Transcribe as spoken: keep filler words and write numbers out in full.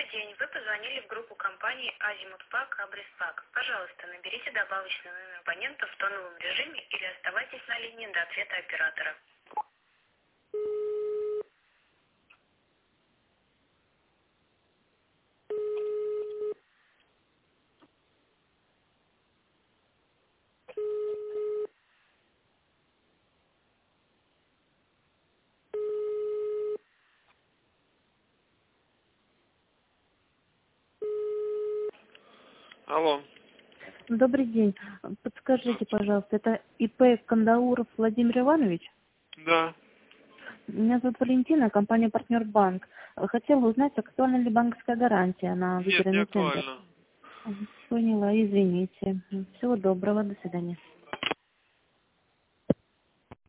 день. Вы позвонили в группу компании Азимут-Пак, Абрис-Пак. Пожалуйста, наберите добавочный номер абонента в тоновом режиме или оставайтесь на линии до ответа оператора. Алло. Добрый день. Подскажите, пожалуйста, это ИП Кандауров Владимир Иванович? Да. Меня зовут Валентина, компания «Партнер Банк». Хотела узнать, актуальна ли банковская гарантия на Нет, не выделенный центр. актуально. Поняла, извините. Всего доброго, до свидания.